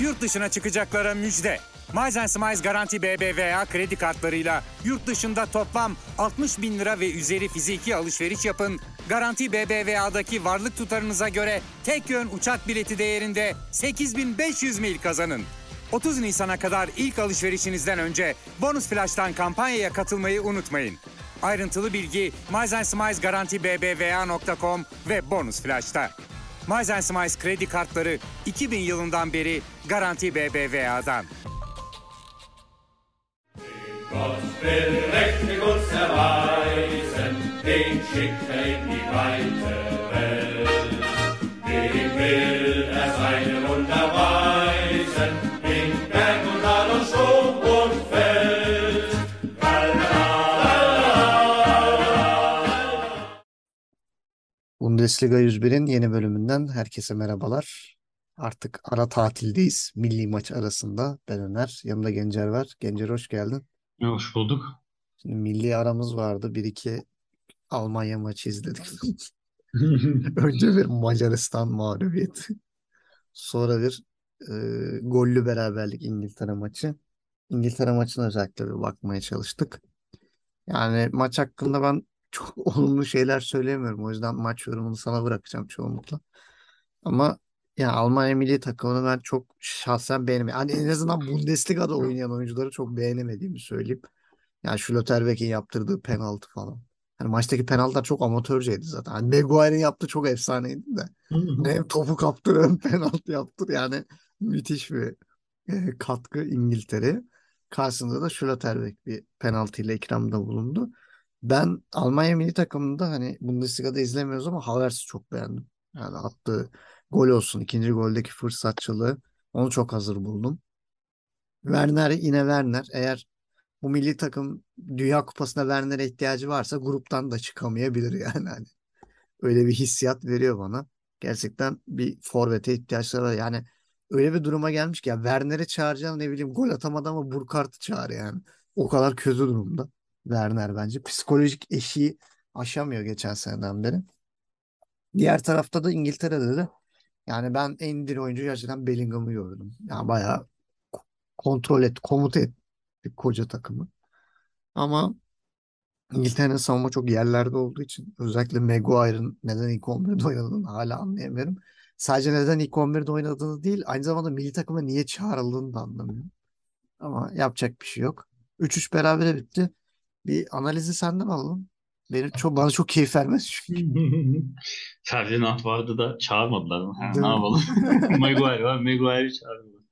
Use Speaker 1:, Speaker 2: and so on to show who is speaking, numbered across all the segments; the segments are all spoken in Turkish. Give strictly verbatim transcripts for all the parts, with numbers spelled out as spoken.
Speaker 1: Yurt dışına çıkacaklara müjde. Miles and Smiles Garanti B B V A kredi kartlarıyla yurt dışında toplam altmış bin lira ve üzeri fiziki alışveriş yapın. Garanti B B V A'daki varlık tutarınıza göre tek yön uçak bileti değerinde sekiz bin beş yüz mil kazanın. otuz Nisan'a kadar ilk alışverişinizden önce Bonus Flash'tan kampanyaya katılmayı unutmayın. Ayrıntılı bilgi Miles and Smiles Garanti B B V A nokta com ve Bonus Flash'ta. Miles and Smiles kredi kartları iki bin yılından beri Garanti B B V A'dan.
Speaker 2: Gott will mächtig uns erweisen, den schickt er in die weite Welt. Dem will er seine Wunder weisen, in Berg und Tal und Sturm und Feld.
Speaker 3: Bundesliga yüz birin yeni bölümünden herkese merhabalar. Artık ara tatildeyiz. Milli maç arasında. Ben Öner. Yanımda Gencer var. Gencer hoş geldin.
Speaker 4: Hoş bulduk.
Speaker 3: Şimdi milli aramız vardı. Bir iki Almanya maçı izledik. Önce bir Macaristan mağlubiyeti. Sonra bir e, gollü beraberlik İngiltere maçı. İngiltere maçına özellikle bir bakmaya çalıştık. Yani maç hakkında ben çok olumlu şeyler söyleyemiyorum. O yüzden maç yorumunu sana bırakacağım çoğunlukla. Ama ya Almanya milli takımını ben çok şahsen beğenmiyorum. Hani en azından Bundesliga'da oynayan oyuncuları çok beğenemediğimi söyleyeyim. Yani Schlotterbeck'in yaptırdığı penaltı falan. Hani maçtaki penaltılar çok amatörceydi zaten. Hani Maguire'in yaptığı çok efsaneydi de. Hem topu kaptır hem penaltı yaptır. Yani müthiş bir e, katkı İngiltere. Karşısında da Schlotterbeck bir penaltıyla ikramda bulundu. Ben Almanya milli takımında hani Bundesliga'da izlemiyoruz ama Havertz'i çok beğendim. Yani attığı gol olsun, ikinci goldeki fırsatçılığı onu çok hazır buldum. Werner yine Werner. Eğer bu milli takım Dünya Kupası'na Werner'e ihtiyacı varsa gruptan da çıkamayabilir yani. Hani öyle bir hissiyat veriyor bana. Gerçekten bir forvete ihtiyaçları var. Yani öyle bir duruma gelmiş ki ya Werner'i çağıracağım ne bileyim gol atamadı ama Burkart'ı çağır yani. O kadar kötü durumda Werner bence. Psikolojik eşiği aşamıyor geçen seneden beri. Diğer tarafta da İngiltere'de de yani ben en diri oyuncu gerçekten Bellingham'ı gördüm. Yani bayağı kontrol et, komuta et koca takımı. Ama İngiltere'nin savunma çok yerlerde olduğu için özellikle Maguire'ın neden ilk on birde oynadığını hala anlayamıyorum. Sadece neden ilk on birde oynadığını değil, aynı zamanda milli takıma niye çağrıldığını da anlamıyorum. Ama yapacak bir şey yok. üç üç berabere bitti. Bir analizi senden alalım. Benim çok bana çok keyif vermez çünkü.
Speaker 4: Ferdinand vardı da çağırmadılar mı? Ha,
Speaker 3: Değil
Speaker 4: ne
Speaker 3: mi?
Speaker 4: yapalım? Maguire var. Maguire'i çağırdılar.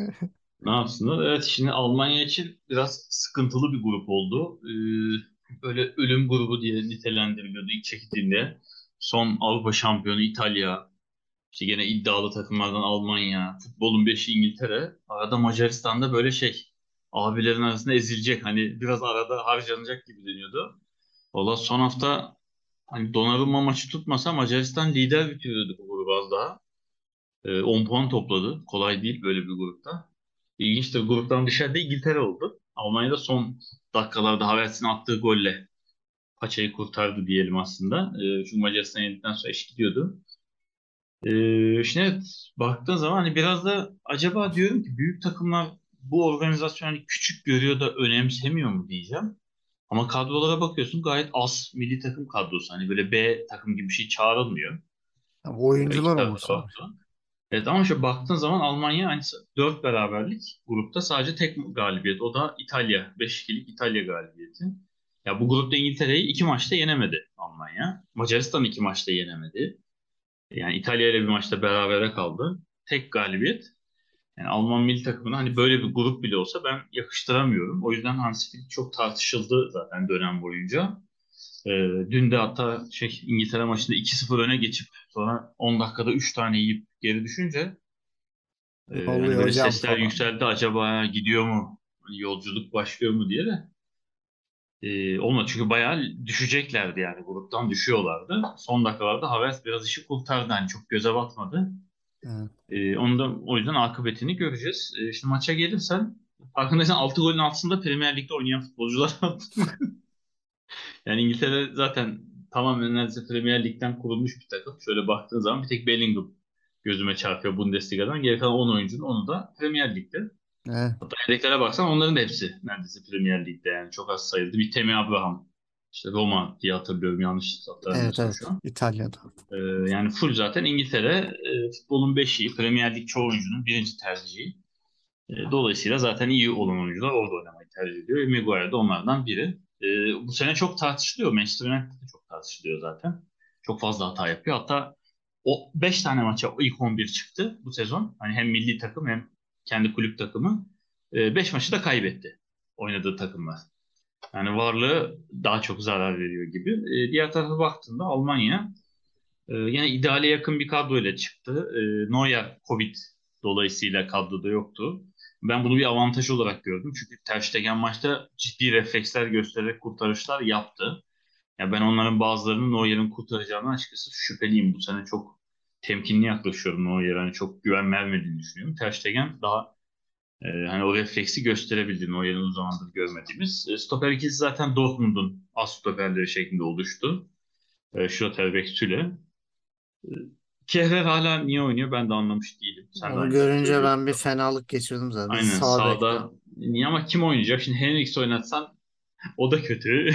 Speaker 4: Ne yapsınlar? Evet, şimdi Almanya için biraz sıkıntılı bir grup oldu. Ee, böyle ölüm grubu diye nitelendiriliyordu ilk çekildiğinde. Son Avrupa şampiyonu İtalya, işte gene iddialı takımlardan Almanya, futbolun beşi İngiltere. Arada Macaristan'da böyle şey, abilerin arasında ezilecek. Hani biraz arada harcanacak gibi deniyordu. Valla son hafta hani Donnarumma maçı tutmasa Macaristan lider bitiriyordu bu grubu az daha. Ee, on puan topladı. Kolay değil böyle bir grupta. İlginçtir, gruptan dışarıda İngiltere oldu. Almanya'da son dakikalarda Havertz'in attığı golle paçayı kurtardı diyelim aslında. Ee, çünkü Macaristan yendikten sonra eş gidiyordu. Ee, şimdi evet, baktığın zaman hani biraz da acaba diyorum ki büyük takımlar bu organizasyonu hani küçük görüyor da önemsemiyor mu diyeceğim. Ama kadrolara bakıyorsun, gayet az milli takım kadrosu. Hani böyle B takım gibi bir şey çağrılmıyor.
Speaker 3: Ya,
Speaker 4: Ee, İki
Speaker 3: oyuncular
Speaker 4: tarafta
Speaker 3: umursamıyor.
Speaker 4: baktığın. Evet, ama şu baktığın zaman Almanya hani dört beraberlik grupta sadece tek galibiyet. O da İtalya. beş ikilik İtalya galibiyeti. Ya bu grupta İngiltere'yi iki maçta yenemedi Almanya. Macaristan iki maçta yenemedi. Yani İtalya ile bir maçta berabere kaldı. Tek galibiyet. Yani Alman milli takımına hani böyle bir grup bile olsa ben yakıştıramıyorum. O yüzden Hansi Flick çok tartışıldı zaten dönem boyunca. Ee, Dün de hatta şey, İngiltere maçında iki sıfır öne geçip sonra on dakikada üç tane yiyip geri düşünce
Speaker 3: Ne
Speaker 4: e, hani
Speaker 3: oluyor
Speaker 4: böyle
Speaker 3: hocam
Speaker 4: sesler
Speaker 3: falan.
Speaker 4: yükseldi, acaba gidiyor mu? Hani yolculuk başlıyor mu diye de. Ee, olmadı çünkü bayağı düşeceklerdi, yani gruptan düşüyorlardı. Son dakikalarda Havertz biraz işi kurtardı, hani çok göze batmadı.
Speaker 3: Evet.
Speaker 4: Ee, onu da o yüzden akıbetini göreceğiz. Ee, şimdi maça gelirsen, farkındaysan altı golün altında Premier Lig'de oynayan futbolcular var. Yani İngiltere zaten tamamen neredeyse Premier Lig'den kurulmuş bir takım. Şöyle baktığın zaman bir tek Bellingham gözüme çarpıyor Bundesliga'dan. Geri kalan on oyuncunun onu da Premier Lig'de.
Speaker 3: Evet,
Speaker 4: Hatta yedeklere baksan onların da hepsi neredeyse Premier Lig'de yani. Çok az sayıldı. Bir Temi Abraham. İşte Roma diye hatırlıyorum, yanlış
Speaker 3: evet,
Speaker 4: hatırlamıyorsam
Speaker 3: evet.
Speaker 4: şu an.
Speaker 3: İtalya'da.
Speaker 4: Ee, yani full zaten İngiltere e, futbolun beşiği. Premier Lig çoğu oyuncunun birinci tercihi. E, dolayısıyla zaten iyi olan oyuncular orada oynamayı tercih ediyor. E, Maguire de onlardan biri. E, bu sene çok tartışılıyor. Manchester United'da çok tartışılıyor zaten. Çok fazla hata yapıyor. Hatta o beş tane maça ilk on bir çıktı bu sezon. Hani hem milli takım hem kendi kulüp takımı. beş maçı da kaybetti oynadığı takımlar. Yani varlığı daha çok zarar veriyor gibi. E, diğer tarafa baktığında Almanya e, yine ideale yakın bir kadroyla çıktı. E, Neuer Covid dolayısıyla kadroda yoktu. Ben bunu bir avantaj olarak gördüm. Çünkü Ter Stegen maçta ciddi refleksler göstererek kurtarışlar yaptı. Ya ben onların bazılarının Neuer'in kurtaracağından açıkçası şüpheliyim. Bu sene çok temkinli yaklaşıyorum Neuer'e. Hani çok güven vermediğini düşünüyorum. Ter Stegen daha e, hani o refleksi gösterebildi Neuer'in uzun zamandır görmediğimiz. E, stoper ikisi zaten Dortmund'un az stoperleri şeklinde oluştu. E, Schlotterbeck, Süle. Kehrer hala niye oynuyor ben de anlamış değilim. Sen de
Speaker 3: Onu
Speaker 4: aynısını
Speaker 3: görünce ben bir
Speaker 4: söylüyorsun.
Speaker 3: fenalık geçirdim zaten.
Speaker 4: Aynen
Speaker 3: Sağ bekte.
Speaker 4: sağda niye ama kim oynayacak? Şimdi Henriks oynatsan o da kötü.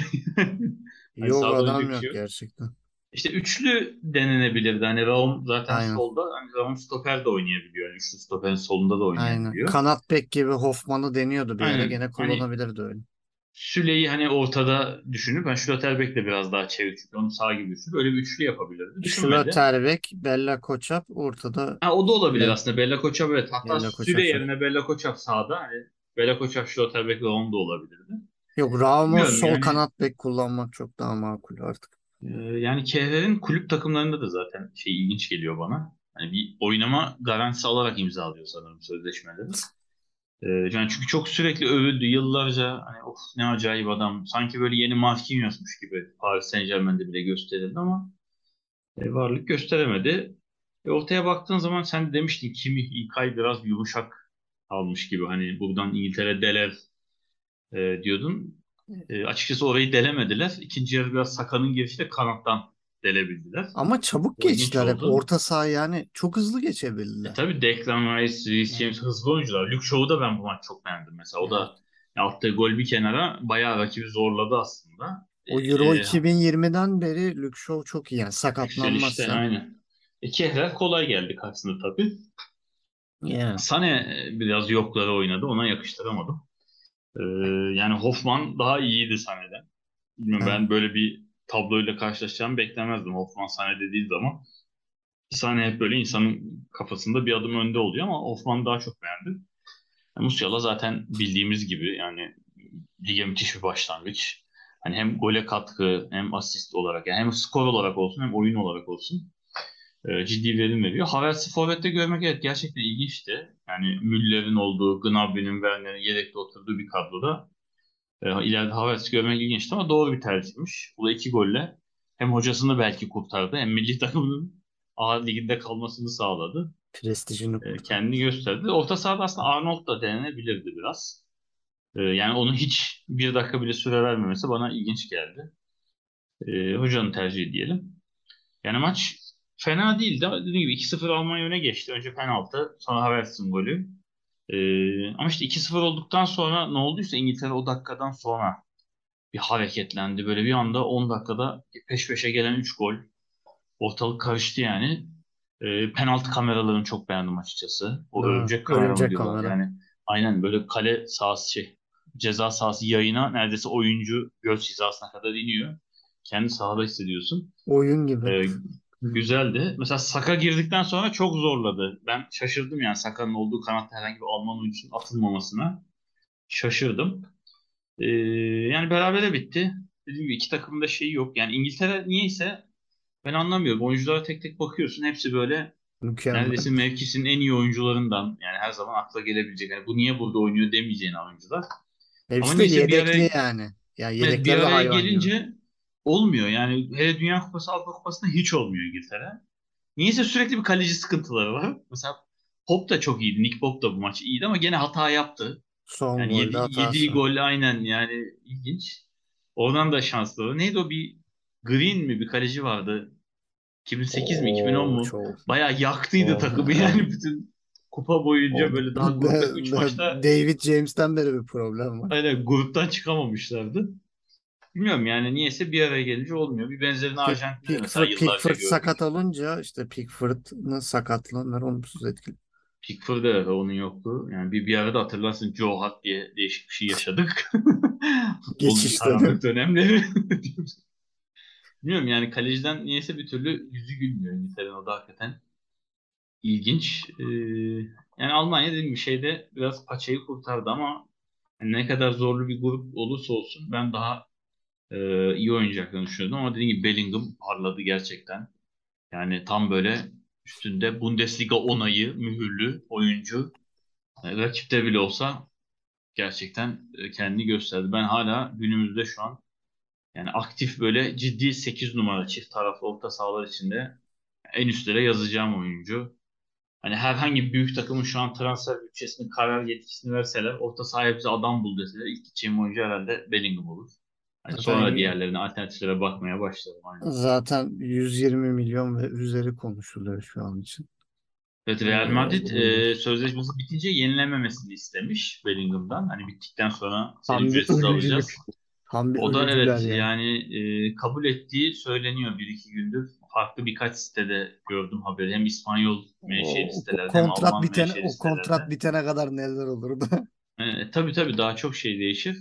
Speaker 4: Hani
Speaker 3: Yok,
Speaker 4: sağda oynayacak
Speaker 3: adam
Speaker 4: bir
Speaker 3: yok
Speaker 4: şey yok.
Speaker 3: gerçekten.
Speaker 4: İşte üçlü denenebilirdi. Hani Raum zaten
Speaker 3: Aynen.
Speaker 4: solda. Hani Raum stoper de oynayabiliyor. Yani üçlü stoperin solunda da
Speaker 3: Aynen.
Speaker 4: oynayabiliyor.
Speaker 3: Kanat bek gibi Hoffman'ı deniyordu bir ara.
Speaker 4: Aynen.
Speaker 3: Gene
Speaker 4: Hani
Speaker 3: kullanabilirdi öyle.
Speaker 4: Süleyi hani ortada düşünüp ben Schlotterbeck de biraz daha çevik çünkü onu sağ gibi düşünüp öyle bir üçlü yapabilirdi. Düşünmedi.
Speaker 3: Schlotterbeck, Bella Kotschap ortada.
Speaker 4: Ha, o da olabilir
Speaker 3: Bella,
Speaker 4: aslında. Bella Koçap evet. Hatta
Speaker 3: Bella
Speaker 4: Süle
Speaker 3: Kotschap.
Speaker 4: yerine Bella Koçap sağda. Hani Bella Koçap, Schlotterbeck ve onu da olabilirdi.
Speaker 3: Yok, Ramos
Speaker 4: Bilmiyorum
Speaker 3: sol
Speaker 4: yani
Speaker 3: kanat bek kullanmak çok daha makul artık.
Speaker 4: e, yani Kehler'in kulüp takımlarında da zaten şey ilginç geliyor bana. Hani bir oynama garantisi alarak imzalıyor sanırım sözleşmeleri. E, yani çünkü çok sürekli övüldü yıllarca hani of ne acayip adam. Sanki böyle yeni Marquinhos'muş gibi Paris Saint-Germain'de bile gösterildi ama e, varlık gösteremedi. E, ortaya baktığın zaman sen de demiştin kimi İlkay biraz yumuşak almış gibi. Hani buradan İngiltere deler e, diyordun. E, açıkçası orayı delemediler. İkinci yarı biraz Saka'nın girişiyle kanattan delebildiler.
Speaker 3: Ama çabuk
Speaker 4: O ilginç
Speaker 3: geçtiler hep.
Speaker 4: oldu.
Speaker 3: Orta saha yani çok hızlı
Speaker 4: E
Speaker 3: geçebildiler.
Speaker 4: tabii Declan Rice, Reece
Speaker 3: Yani,
Speaker 4: James hızlı oyuncular. Luke Shaw'u da ben bu maç çok beğendim mesela. O
Speaker 3: evet.
Speaker 4: da ya attığı gol bir kenara bayağı rakibi zorladı aslında.
Speaker 3: O Euro
Speaker 4: E,
Speaker 3: iki bin yirmiden beri Luke Shaw çok iyi. Yani
Speaker 4: yükselişte
Speaker 3: sakatlanmazsa.
Speaker 4: aynen. E, Kehrer kolay geldi karşısında tabii.
Speaker 3: Yani.
Speaker 4: Sane e, biraz yokları oynadı. Ona yakıştıramadım. E, yani Hoffman daha iyiydi Sane'den. Bilmiyorum,
Speaker 3: Evet.
Speaker 4: ben böyle bir tabloyla karşılaşacağımı beklemezdim. Hoffman Sane dediği zaman. Sane hep böyle insanın kafasında bir adım önde oluyor ama Hoffman daha çok beğendim. Musiala zaten bildiğimiz gibi yani lige müthiş bir başlangıç. Hani hem gole katkı hem asist olarak yani hem skor olarak olsun hem oyun olarak olsun e, ciddi verim veriyor. Havertz'i forvette görmek evet gerçekten ilginçti. Yani Müller'in olduğu, Gnabry'nin, Werner'in yedekte oturduğu bir kadroda e, ileride Havertz'i görmek ilginçti ama doğru bir tercihmiş. Bu da iki golle hem hocasını belki kurtardı hem milli takımının A liginde kalmasını sağladı.
Speaker 3: Prestijini
Speaker 4: E,
Speaker 3: kurtar.
Speaker 4: kendini gösterdi. Orta sahada aslında Arnold da denenebilirdi biraz. E, yani onun hiç bir dakika bile süre vermemesi bana ilginç geldi. E, hocanın tercihi diyelim. Yani maç fena değildi ama dediğim gibi iki sıfır Almanya öne geçti. Önce penaltı, sonra Havertz'in golü. E, ama işte iki sıfır olduktan sonra ne olduysa İngiltere o dakikadan sonra bir hareketlendi. Böyle bir anda on dakikada peş peşe gelen üç gol. Ortalık karıştı yani. E, penaltı kameralarını çok beğendim açıkçası. O
Speaker 3: Ha,
Speaker 4: örümcek kamera mı
Speaker 3: örümcek
Speaker 4: diyorlar
Speaker 3: kamera.
Speaker 4: yani. Aynen böyle kale sahası şey ceza sahası yayına neredeyse oyuncu göz hizasına kadar iniyor. Kendi sahada hissediyorsun.
Speaker 3: Oyun gibi.
Speaker 4: E, güzeldi. Mesela Saka girdikten sonra çok zorladı. Ben şaşırdım yani Saka'nın olduğu kanatta herhangi bir Alman oyuncusunun atılmamasına. Şaşırdım. E, yani berabere bitti. Dediğim gibi iki takımın da şeyi yok. Yani İngiltere niyeyse ben anlamıyorum. Oyunculara tek tek bakıyorsun. Hepsi böyle
Speaker 3: Mükemmel.
Speaker 4: neredeyse mevkisinin en iyi oyuncularından. Yani her zaman akla gelebilecek. Yani bu niye burada oynuyor demeyeceğin oyuncular. Ama
Speaker 3: Hepsi de
Speaker 4: neyse bir araya
Speaker 3: yedekli yani. Ya
Speaker 4: evet, bir
Speaker 3: yedekler de
Speaker 4: araya
Speaker 3: hayvan gibi.
Speaker 4: gelince olmuyor. Yani hele Dünya Kupası, Avrupa Kupası'nda hiç olmuyor İngiltere. Niyeyse sürekli bir kaleci sıkıntıları var. Mesela Pope da çok iyiydi. Nick Pope da bu maç iyiydi ama gene hata yaptı.
Speaker 3: Son
Speaker 4: Yani yedi,
Speaker 3: golde
Speaker 4: yediği
Speaker 3: hatası.
Speaker 4: gol aynen yani ilginç. Oradan da şanslı. Neydi o bir Green mi bir kaleci vardı. iki bin sekiz mi iki bin on
Speaker 3: Oo
Speaker 4: mu?
Speaker 3: çok.
Speaker 4: Bayağı yaktıydı
Speaker 3: O,
Speaker 4: takımı
Speaker 3: evet.
Speaker 4: yani bütün kupa boyunca
Speaker 3: O
Speaker 4: böyle daha gruptaki üç maçta
Speaker 3: David James'ten beri bir problem var.
Speaker 4: aynen gruptan çıkamamışlardı. Bilmiyorum yani niyeyse bir araya gelince olmuyor. Bir benzerini
Speaker 3: Pick-
Speaker 4: Arjantin'de mesela
Speaker 3: Pickford,
Speaker 4: yıllarca
Speaker 3: Pickford
Speaker 4: gördük.
Speaker 3: sakat olunca işte Pickford'ın sakatlığından olumsuz etkili.
Speaker 4: Pickford'da evet onun yoktu. Yani bir, bir arada hatırlarsın Joe Hart diye değişik bir şey yaşadık. Futbolun
Speaker 3: Geçişte değil mi?
Speaker 4: karanlık dönemleri. Bilmiyorum yani kaleciden niyeyse bir türlü yüzü gülmüyor İngiltere'nin o da hakikaten ilginç. Ee, yani Almanya dediğim bir şeyde biraz paçayı kurtardı ama yani ne kadar zorlu bir grup olursa olsun ben daha e, iyi oynayacaklarını düşünüyordum ama dediğim gibi Bellingham parladı gerçekten. Yani tam böyle üstünde Bundesliga onayı mühürlü oyuncu. Yani rakipte bile olsa gerçekten e, kendini gösterdi. Ben hala günümüzde şu an yani aktif böyle ciddi sekiz numara çift taraflı orta sahalar içinde en üstlere yazacağım oyuncu. Hani herhangi bir büyük takımın şu an transfer bütçesini karar yetkisini verseler orta sahaya bize adam bul deseler ilk gideceğim oyuncu herhalde Bellingham olur. Hani sonra
Speaker 3: Zaten
Speaker 4: diğerlerine alternatiflere bakmaya başlarım. Aynen.
Speaker 3: zaten yüz yirmi milyon ve üzeri konuşuluyor şu an için.
Speaker 4: Evet
Speaker 3: Ee,
Speaker 4: Real Madrid
Speaker 3: bu
Speaker 4: e, sözleşmesi bitince yenilememesini istemiş Bellingham'dan. Hani bittikten sonra seni
Speaker 3: tam bir
Speaker 4: ücretsiz
Speaker 3: ölücülük.
Speaker 4: alacağız.
Speaker 3: Tam bir
Speaker 4: O da
Speaker 3: ölücüler
Speaker 4: evet
Speaker 3: yani.
Speaker 4: yani e, kabul ettiği söyleniyor bir iki gündür. Farklı birkaç sitede gördüm haberi. Hem İspanyol menşeli
Speaker 3: O, o
Speaker 4: sitelerde hem
Speaker 3: kontrat
Speaker 4: Alman
Speaker 3: bitene
Speaker 4: menşeli
Speaker 3: o
Speaker 4: sitelerde.
Speaker 3: kontrat bitene kadar neler olurdu?
Speaker 4: E, tabii tabii daha çok şey değişir.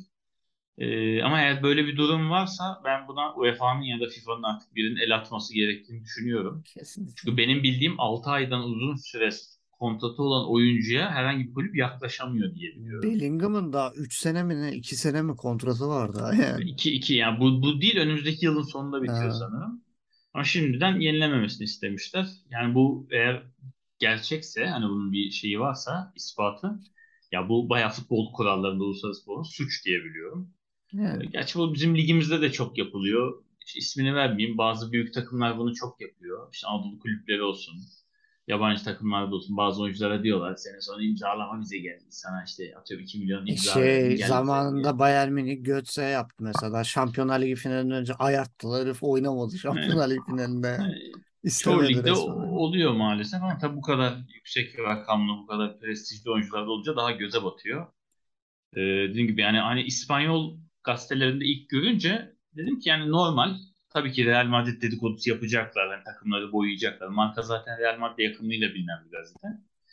Speaker 4: E, ama eğer böyle bir durum varsa ben buna U E F A'nın ya da FIFA'nın artık birinin el atması gerektiğini düşünüyorum.
Speaker 3: Kesinlikle.
Speaker 4: Çünkü benim bildiğim altı aydan uzun süre kontratı olan oyuncuya herhangi bir kulüp yaklaşamıyor diye biliyorum.
Speaker 3: Bellingham'ın daha üç sene mi ne iki sene mi kontratı vardı ha yani.
Speaker 4: iki iki yani bu, bu değil önümüzdeki yılın sonunda bitiyor
Speaker 3: Ha,
Speaker 4: sanırım. Ama şimdiden yenilememesini istemişler. Yani bu eğer gerçekse hani bunun bir şeyi varsa ispatı ya bu bayağı futbol kurallarında uluslararası futbolun suç diye biliyorum. E,
Speaker 3: yani
Speaker 4: Gerçi bu bizim ligimizde de çok yapılıyor. Hiç ismini vermeyeyim. Bazı büyük takımlar bunu çok yapıyor. İşte Anadolu kulüpleri olsun. Yabancı takımlarda olsun. Bazı oyunculara diyorlar. Sene sonra imzalama bize geldi. Sana işte atıyorum iki milyon imza verelim
Speaker 3: şey
Speaker 4: gel bize diye.
Speaker 3: zamanında Bayern Münih Götze yaptı mesela. Şampiyonlar Ligi finalinden önce ayarttılar. Herif oynamadı
Speaker 4: Evet.
Speaker 3: Şampiyonlar Ligi finalinde yani.
Speaker 4: Yani çoğu
Speaker 3: İstemedi
Speaker 4: ligde
Speaker 3: resmen.
Speaker 4: o- oluyor maalesef ama tabii bu kadar yüksek rakamlı, bu kadar prestijli oyuncularda olunca daha göze batıyor. Ee, dediğim gibi yani hani İspanyol gazetelerinde ilk görünce dedim ki yani normal. Tabii ki Real Madrid dedikodusu yapacaklar. Yani takımları boyayacaklar. Marka zaten Real Madrid yakınlığıyla bilinen bir gazete.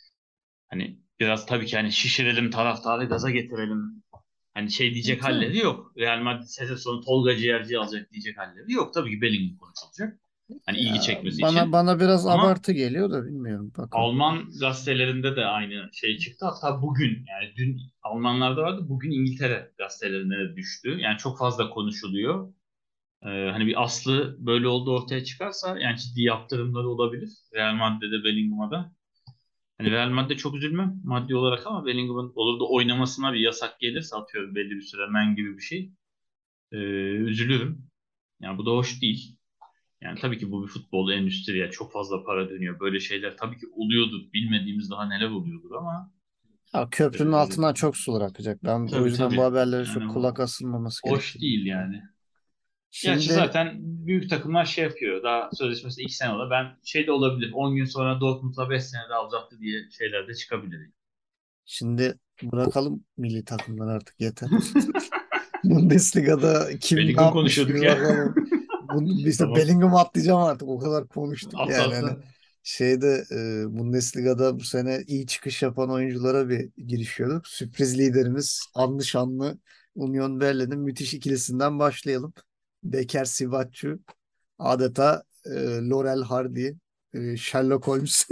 Speaker 4: Hani biraz tabii ki hani şişirelim taraftarı gaza getirelim. Hani şey
Speaker 3: E,
Speaker 4: diyecek
Speaker 3: tabii.
Speaker 4: halleri yok. Real Madrid sezon sonu Tolga Ciğerci alacak diyecek halleri yok. Tabii ki Bellingham konuşulacak. Hani ilgi
Speaker 3: Ya
Speaker 4: çekmesi
Speaker 3: bana
Speaker 4: için.
Speaker 3: bana biraz
Speaker 4: Ama
Speaker 3: abartı geliyor da bilmiyorum bakalım.
Speaker 4: Alman gazetelerinde de aynı şey çıktı. Hatta bugün yani dün Almanlarda vardı. Bugün İngiltere gazetelerine de düştü. Yani çok fazla konuşuluyor. Ee, hani bir aslı böyle oldu ortaya çıkarsa yani ciddi yaptırımları olabilir. Real Madrid'de Bellingham'a da. Hani Real Madrid çok üzülmem maddi olarak ama Bellingham'ın olur da oynamasına bir yasak gelirse atıyorum belli bir süre men gibi bir şey. Ee, üzülürüm. Yani bu da hoş değil. Yani tabii ki bu bir futbol endüstriye çok fazla para dönüyor. Böyle şeyler tabii ki oluyordur. Bilmediğimiz daha neler oluyordur ama
Speaker 3: Ya
Speaker 4: e,
Speaker 3: köprünün altından çok sular akacak. Ben o
Speaker 4: tabii
Speaker 3: yüzden bu
Speaker 4: tabii.
Speaker 3: haberlere çok
Speaker 4: Yani
Speaker 3: kulak
Speaker 4: bu
Speaker 3: asılmaması
Speaker 4: hoş
Speaker 3: gerektiğini
Speaker 4: değil
Speaker 3: düşünüyorum.
Speaker 4: yani. Gerçi
Speaker 3: Şimdi
Speaker 4: zaten büyük takımlar şey yapıyor. Daha sözleşmesi iki sene oldu. Ben şey de olabilir. on gün sonra Dortmund'la beş sene daha uzattı diye şeyler de çıkabilir.
Speaker 3: şimdi bırakalım milli takımdan artık yeter. Bundesliga'da kim ne
Speaker 4: Bellingham
Speaker 3: yapmış
Speaker 4: konuşuyorduk
Speaker 3: bir
Speaker 4: ya.
Speaker 3: bakalım. Bunu, işte
Speaker 4: Tamam.
Speaker 3: Bellingham'ı atlayacağım artık. O kadar konuştuk
Speaker 4: Atla
Speaker 3: yani. Hani
Speaker 4: atla.
Speaker 3: şeyde e, Bundesliga'da bu sene iyi çıkış yapan oyunculara bir girişiyorduk. Sürpriz liderimiz anlı şanlı Union Berlin'in müthiş ikilisinden başlayalım. Becker Sivaccu adeta e, Laurel Hardy, e, Sherlock Holmes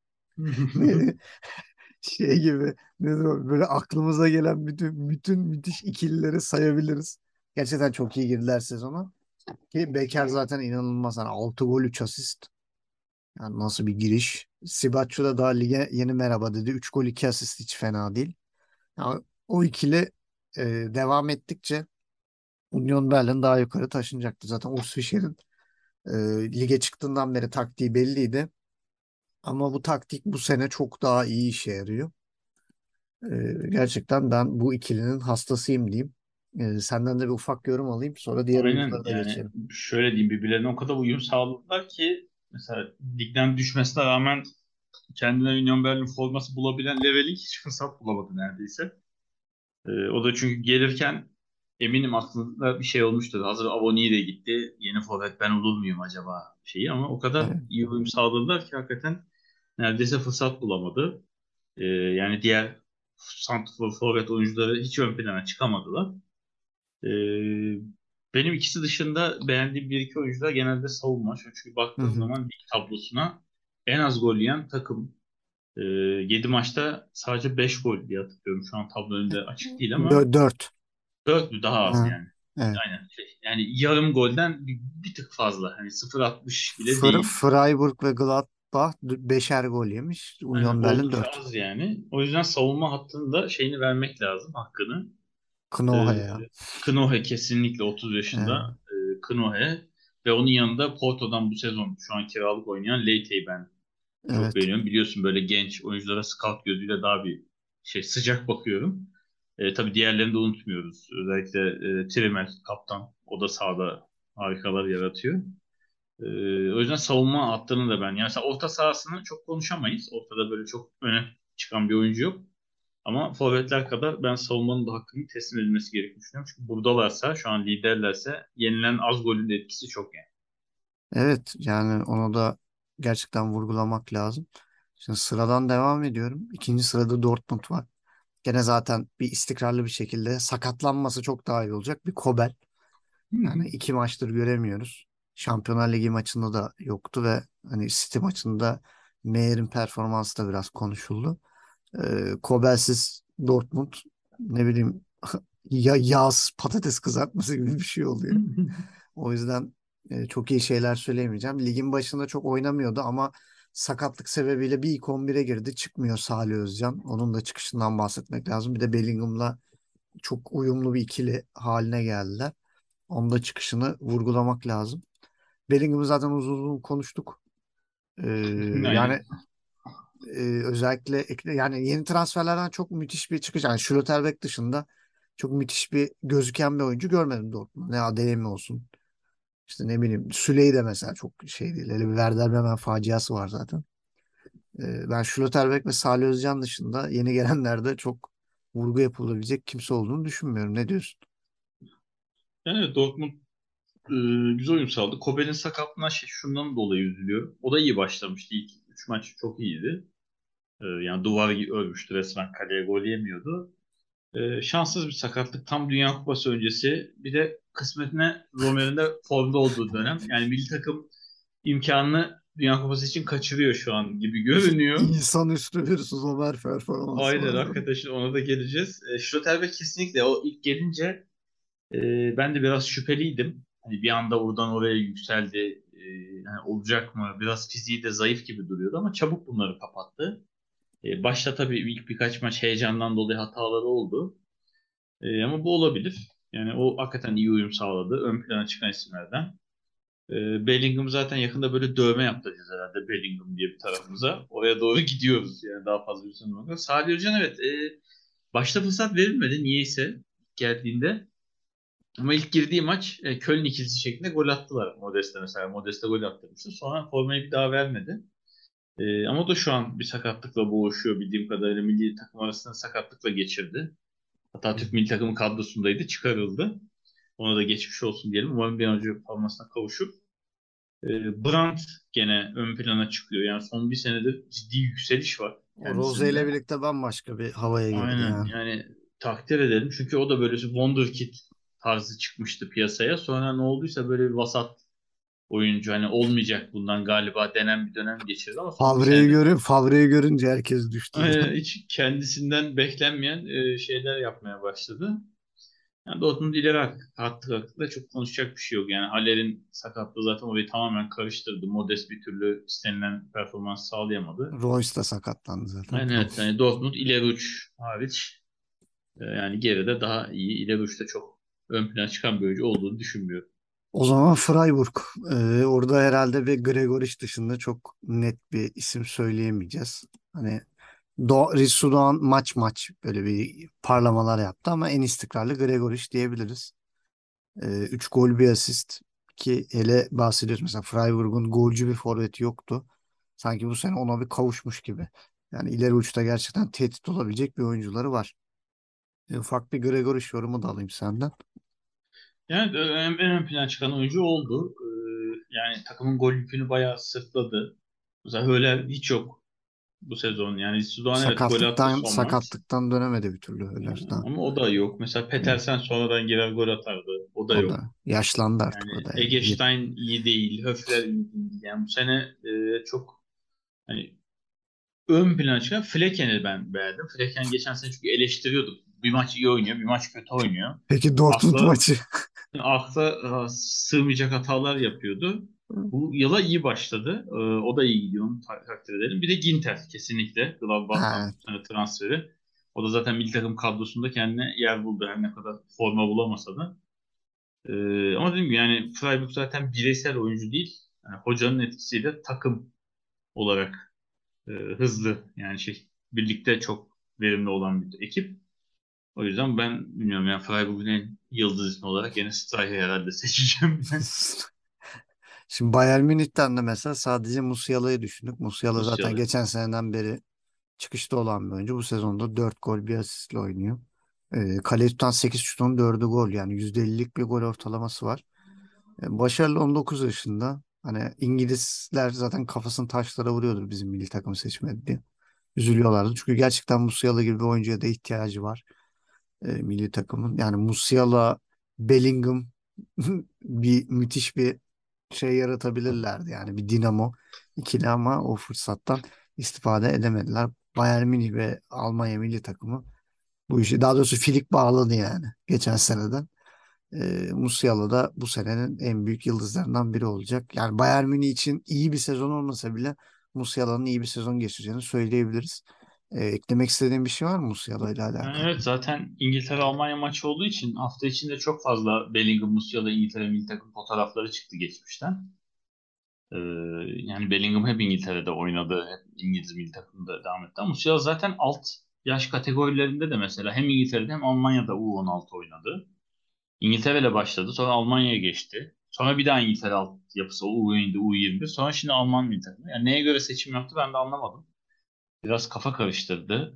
Speaker 3: şey gibi nedir o? Böyle aklımıza gelen bütün bütün müthiş ikilileri sayabiliriz. Gerçekten çok iyi girdiler sezona. Ki Becker zaten inanılmaz. Yani altı gol üç asist. Yani nasıl bir giriş. Sibaccio da daha lige yeni merhaba dedi. Üç gol iki asist hiç fena değil. Yani o ikili e, devam ettikçe Union Berlin daha yukarı taşınacaktı. Zaten Urs Fischer'in e, lige çıktığından beri taktiği belliydi. Ama bu taktik bu sene çok daha iyi işe yarıyor. Ee, gerçekten ben bu ikilinin hastasıyım diyeyim. Ee, senden de bir ufak yorum alayım. Sonra diğer
Speaker 4: Aynen
Speaker 3: oyunculara da
Speaker 4: yani
Speaker 3: geçelim.
Speaker 4: şöyle diyeyim birbirlerine o kadar uyum sağladılar ki mesela ligden düşmesine rağmen kendine Union Berlin forması bulabilen Leveling hiç fırsat bulamadı neredeyse. Ee, o da çünkü gelirken eminim aklında bir şey olmuştur. Hazır Avoni de gitti. Yeni forvet ben olur muyum acaba şeyi, ama o kadar
Speaker 3: Evet.
Speaker 4: iyi uyum sağladılar ki hakikaten neredeyse fırsat bulamadı. Ee, yani diğer santrfor forvet oyuncuları hiç ön plana çıkamadılar. Ee, Benim ikisi dışında beğendiğim bir iki oyuncu da genelde savunma. Çünkü
Speaker 3: Hı
Speaker 4: baktığın
Speaker 3: hı.
Speaker 4: zaman lig tablosuna en az gol yiyen takım. Ee, yedi maçta sadece beş gol diye hatırlıyorum. Şu an tablo önünde açık değil ama
Speaker 3: Dö- Dört.
Speaker 4: dört mü daha az
Speaker 3: Ha,
Speaker 4: yani.
Speaker 3: evet.
Speaker 4: Aynen. Şey, yani yarım golden bir, bir tık fazla. Hani sıfır virgül altmış bile
Speaker 3: Fr
Speaker 4: değil.
Speaker 3: Freiburg ve Gladbach d- beşer gol yemiş.
Speaker 4: Aynen,
Speaker 3: Union Berlin
Speaker 4: oldukça
Speaker 3: dört.
Speaker 4: az yani. O yüzden savunma hattında şeyini vermek lazım, hakkını. Ee,
Speaker 3: Knohe'ya.
Speaker 4: Knohe kesinlikle otuz
Speaker 3: Evet.
Speaker 4: yaşında. Ee, Knohe ve onun yanında Porto'dan bu sezon şu an kiralık oynayan Leite'yi ben çok
Speaker 3: Evet.
Speaker 4: beğeniyorum. Biliyorsun böyle genç oyunculara scout gözüyle daha bir şey sıcak bakıyorum. E, tabii diğerlerini de unutmuyoruz. Özellikle e, Trimmel kaptan. O da sahada harikalar yaratıyor. E, O yüzden savunma hattını da ben. Yani mesela orta sahasını çok konuşamayız. Ortada böyle çok öne çıkan bir oyuncu yok. Ama forvetler kadar ben savunmanın da hakkını teslim edilmesi gerektiğini düşünüyorum. Çünkü buradalarsa, şu an liderlerse yenilen az golün de etkisi çok yani.
Speaker 3: Evet, yani onu da gerçekten vurgulamak lazım. Şimdi sıradan devam ediyorum. İkinci sırada Dortmund var. Gene zaten bir istikrarlı bir şekilde sakatlanması çok daha iyi olacak. Bir Kobel.
Speaker 4: Hı hı.
Speaker 3: Yani iki maçtır göremiyoruz. Şampiyonlar Ligi maçında da yoktu ve hani City maçında Meyer'in performansı da biraz konuşuldu. Ee, Kobel'siz Dortmund ne bileyim ya yağsız patates kızartması gibi bir şey oluyor. O yüzden e, çok iyi şeyler söyleyemeyeceğim. Ligin başında çok oynamıyordu ama sakatlık sebebiyle bir ilk on bire girdi. Çıkmıyor Salih Özcan. Onun da çıkışından bahsetmek lazım. Bir de Bellingham'la çok uyumlu bir ikili haline geldiler. Onun da çıkışını vurgulamak lazım. Bellingham'ı zaten uzun uzun konuştuk. Ee,
Speaker 4: Aynen.
Speaker 3: yani e, özellikle ekle- yani yeni transferlerden çok müthiş bir çıkış. Yani Schlotterbeck dışında çok müthiş bir gözüken bir oyuncu görmedim Dortmund'da. Ne Adeyemi olsun. İşte ne bileyim Süley de mesela çok şey değil. Hele bir Werder Bremen faciası var zaten. Ee, ben Schlotterbeck ve Salih Özcan dışında yeni gelenlerde çok vurgu yapılabilecek kimse olduğunu düşünmüyorum. Ne diyorsun?
Speaker 4: Yani Dortmund e, güzel oyun sağladı. Kobel'in sakatlığına şey, şundan dolayı üzülüyorum. O da iyi başlamıştı. İlk üç maç çok iyiydi. E, yani duvar gibi örmüştü resmen. Kaleye gol yemiyordu. E, şanssız bir sakatlık. Tam Dünya Kupası öncesi. Bir de kısmetine Romer'in de formda olduğu dönem. Yani milli takım imkanını Dünya Kupası için kaçırıyor şu an gibi görünüyor.
Speaker 3: İnsanüstü bir Zomer performansı
Speaker 4: Aynen,
Speaker 3: vardı.
Speaker 4: hakikaten şimdi ona da geleceğiz. E, Schlotterbeck kesinlikle o ilk gelince Ee, ben de biraz şüpheliydim. Hani bir anda oradan oraya yükseldi. Ee, yani olacak mı? Biraz fiziği de zayıf gibi duruyordu ama çabuk bunları kapattı. Ee, başta tabii ilk birkaç maç heyecandan dolayı hataları oldu. Ee, ama bu olabilir. Yani o hakikaten iyi uyum sağladı. Ön plana çıkan isimlerden. Ee, Bellingham zaten yakında böyle dövme yaptıracağız herhalde, Bellingham diye bir tarafımıza. Oraya doğru gidiyoruz yani, daha fazla bir sene bakıyor. Salih Hocan, evet, e, başta fırsat verilmedi niyeyse geldiğinde. Ama ilk girdiği maç e, Köln ikilisi şeklinde gol attılar. Modeste mesela. Modeste gol attırmıştı. Sonra formayı bir daha vermedi. E, ama o da şu an bir sakatlıkla boğuşuyor. Bildiğim kadarıyla milli takım arasında sakatlıkla geçirdi. Hatta Türk milli takımı kadrosundaydı. Çıkarıldı. Ona da geçmiş olsun diyelim. Umarım bir an önce formasına kavuşur. E, Brandt gene ön plana çıkıyor. Yani son bir senedir ciddi yükseliş var
Speaker 3: O Rose ile
Speaker 4: kendisinde.
Speaker 3: birlikte bambaşka bir havaya girdi
Speaker 4: Aynen,
Speaker 3: yani.
Speaker 4: yani takdir edelim. Çünkü o da böyle wonderkid tarzı çıkmıştı piyasaya. Sonra ne olduysa böyle bir vasat oyuncu, hani olmayacak bundan galiba denen bir dönem geçirdi ama son bir
Speaker 3: Favre'yi
Speaker 4: senedir
Speaker 3: görün, Favre'yi görünce herkes düştü
Speaker 4: e,
Speaker 3: zaten.
Speaker 4: hiç kendisinden beklenmeyen e, şeyler yapmaya başladı. Yani Dortmund ileri hattı hakkında çok konuşacak bir şey yok. Yani Haller'in sakatlığı zaten orayı tamamen karıştırdı. Modest bir türlü istenilen performans sağlayamadı.
Speaker 3: Royce da sakatlandı zaten.
Speaker 4: Yani evet, yani Dortmund ileri uç hariç, e, yani geride daha iyi, ileri uçta çok ön plana çıkan bir oyuncu olduğunu düşünmüyorum.
Speaker 3: O zaman Freiburg. Ee, orada herhalde bir Gregoritsch dışında çok net bir isim söyleyemeyeceğiz. Hani Do Rissu Doğan maç maç böyle bir parlamalar yaptı ama en istikrarlı Gregoritsch diyebiliriz. Ee, üç gol bir asist ki hele bahsediyoruz mesela Freiburg'un golcü bir forveti yoktu. Sanki bu sene ona bir kavuşmuş gibi. Yani ileri uçta gerçekten tehdit olabilecek bir oyuncuları var. E, ufak bir Gregory yorumu da alayım senden.
Speaker 4: Yani e, en, en ön plana çıkan oyuncu oldu. Ee, yani takımın gol yükünü bayağı sırtladı. Mesela Höller hiç yok bu sezon. Yani Sudan evet gol attı
Speaker 3: Sakatlıktan
Speaker 4: son maç.
Speaker 3: sakatlıktan dönemedi bir türlü
Speaker 4: Ee,
Speaker 3: Höller'den.
Speaker 4: ama o da yok. Mesela
Speaker 3: Evet.
Speaker 4: Petersen sonradan girer gol atardı. O da
Speaker 3: O
Speaker 4: yok.
Speaker 3: da yaşlandı artık o
Speaker 4: Yani
Speaker 3: da yani. Yet-
Speaker 4: Eggestein iyi değil. Höfler iyi değil. Yani bu sene e, çok hani ön plana çıkan Flecken'i ben beğendim. Flecken geçen sene çünkü eleştiriyorduk. Bir maç iyi oynuyor, bir maç kötü oynuyor.
Speaker 3: Peki Dortmund
Speaker 4: Akla
Speaker 3: maçı.
Speaker 4: akla e, sığmayacak hatalar yapıyordu. Bu yıla iyi başladı. E, o da iyi gidiyor. Onu ta- takdir edelim. Bir de Ginter kesinlikle.
Speaker 3: Ha,
Speaker 4: Gladbach'tan bu sene transferi. O da zaten milli takım kadrosunda kendine yer buldu. Her ne kadar forma bulamasa da. E, ama dediğim gibi yani Freiburg zaten bireysel oyuncu değil. Yani hocanın etkisiyle takım olarak e, hızlı yani şey birlikte çok verimli olan bir ekip. O yüzden ben bilmiyorum yani Freiburg'un en yıldız ismi olarak yine Streicher herhalde seçeceğim.
Speaker 3: şimdi Bayern Münih'ten de mesela sadece Musiala'yı düşündük. Musiala zaten
Speaker 4: Musiala.
Speaker 3: geçen seneden beri çıkışta olan bir oyuncu. Bu sezonda dört gol bir asistle oynuyor. Ee, kaleyi tutan sekiz şutun dördü gol. Yani yüzde ellilik bir gol ortalaması var. Ee, başarılı on dokuz yaşında. Hani İngilizler zaten kafasını taşlara vuruyordur bizim milli takım seçmedi diye. Üzülüyorlardı. Çünkü gerçekten Musiala gibi bir oyuncuya da ihtiyacı var. Ee, milli takımın. Yani Musiala, Bellingham bir müthiş bir şey yaratabilirlerdi. Yani bir dinamo ikili ama o fırsattan istifade edemediler. Bayern Münih ve Almanya milli takımı bu işi daha doğrusu filik bağladı yani geçen seneden. E, Musiala da bu senenin en büyük yıldızlarından biri olacak. Yani Bayern Münih için iyi bir sezon olmasa bile Musiala'nın iyi bir sezon geçireceğini söyleyebiliriz. E, eklemek istediğin bir şey var mı Musiala ile
Speaker 4: Yani
Speaker 3: alakalı?
Speaker 4: evet zaten İngiltere-Almanya maçı olduğu için hafta içinde çok fazla Bellingham, Musiala, İngiltere milli takım fotoğrafları çıktı geçmişten. Ee, yani Bellingham hep İngiltere'de oynadı, hep İngiliz milli takımda devam etti. Ama Musiala zaten alt yaş kategorilerinde de mesela hem İngiltere'de hem Almanya'da U on altı oynadı. İngiltere'yle başladı. Sonra Almanya'ya geçti. Sonra bir daha İngiltere alt yapısı U on yedi, U yirmi bir. Sonra şimdi Alman milli takımı. Yani neye göre seçim yaptı ben de anlamadım. Biraz kafa karıştırdı.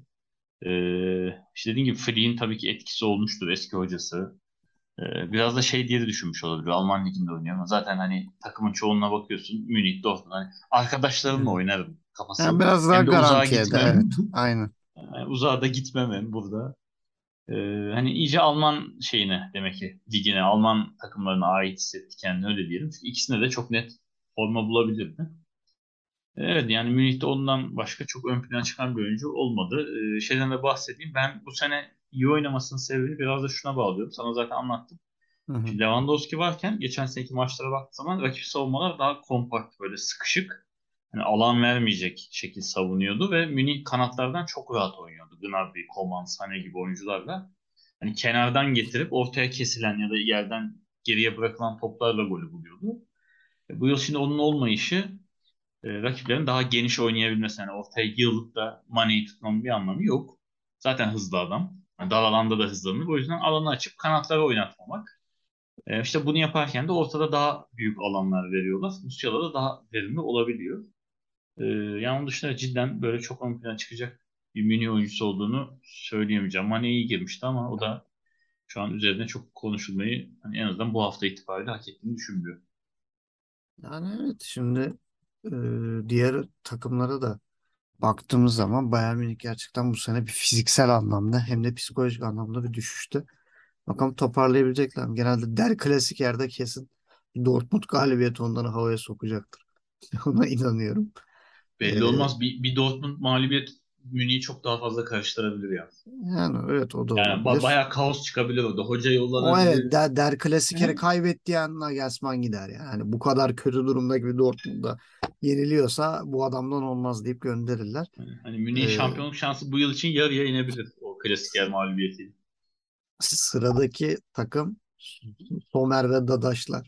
Speaker 4: Ee, işte dediğim gibi Flick'in tabii ki etkisi olmuştur eski hocası. Ee, biraz da şey diye de düşünmüş olabilir. Alman liginde oynuyor ama zaten hani takımın çoğunluğuna bakıyorsun. Münih, Dortmund. Hani arkadaşlarımla
Speaker 3: Evet.
Speaker 4: oynarım kafası.
Speaker 3: Yani biraz daha
Speaker 4: Hem de uzağa
Speaker 3: garantiye de
Speaker 4: gitmem.
Speaker 3: evet. Aynen.
Speaker 4: Yani uzağa da gitmem hem burada. Ee, hani iyice Alman şeyine demek ki ligine, Alman takımlarına ait hissetti kendini öyle diyelim. Çünkü ikisinde de çok net forma bulabilirdi. Evet yani Münih'te ondan başka çok ön plana çıkan bir oyuncu olmadı. Ee, şeyden de bahsedeyim. Ben bu sene iyi oynamasının sebebi biraz da şuna bağlıyorum. Sana zaten anlattım.
Speaker 3: Hı hı.
Speaker 4: Şimdi Lewandowski varken geçen seneki maçlara baktığı zaman rakip savunmalar daha kompakt böyle sıkışık. Hani alan vermeyecek şekil savunuyordu ve Münih kanatlardan çok rahat oynuyordu. Gnabry, Coman, Sané gibi oyuncularla. Hani kenardan getirip ortaya kesilen ya da yerden geriye bırakılan toplarla golü buluyordu. E, bu yıl şimdi onun olmayışı e, rakiplerin daha geniş oynayabilmesi. Yani ortaya yığılıp da Mane'yi tutmanın bir anlamı yok. Zaten hızlı adam. Yani dar alanda da hızlanır. O yüzden alanı açıp kanatları oynatmamak. E, işte bunu yaparken de ortada daha büyük alanlar veriyorlar. Musiala da daha verimli olabiliyor. E, yani onun dışında cidden böyle çok ön plana çıkacak bir mini oyuncusu olduğunu söyleyemeyeceğim. Mane iyi girmişti ama o da şu an üzerine çok konuşulmayı hani en azından bu hafta itibariyle hak ettiğini düşünmüyor.
Speaker 3: Yani evet şimdi e, diğer takımlara da baktığımız zaman Bayern Münih gerçekten bu sene bir fiziksel anlamda hem de psikolojik anlamda bir düşüştü. Bakalım toparlayabilecekler mi? Genelde der klasik yerde kesin Dortmund galibiyeti onları havaya sokacaktır. Ona inanıyorum.
Speaker 4: Belli
Speaker 3: Ee,
Speaker 4: olmaz. Bir, bir Dortmund mağlubiyet Münih'i çok daha fazla karıştırabilir ya.
Speaker 3: yani evet o da
Speaker 4: Yani ba-
Speaker 3: olabilir.
Speaker 4: bayağı kaos çıkabilir orada. Hoca
Speaker 3: O evet
Speaker 4: yollanabilir.
Speaker 3: der, der
Speaker 4: Hı?
Speaker 3: klasikeri kaybettiği an Nagelsmann gider yani. Hani bu kadar kötü durumdaki bir Dortmund'da yeniliyorsa bu adamdan olmaz deyip gönderirler.
Speaker 4: Hani Münih'in
Speaker 3: Ee,
Speaker 4: şampiyonluk şansı bu yıl için yarıya inebilir o klasik yer mağlubiyetiyle.
Speaker 3: sıradaki takım Somer ve Dadaşlar.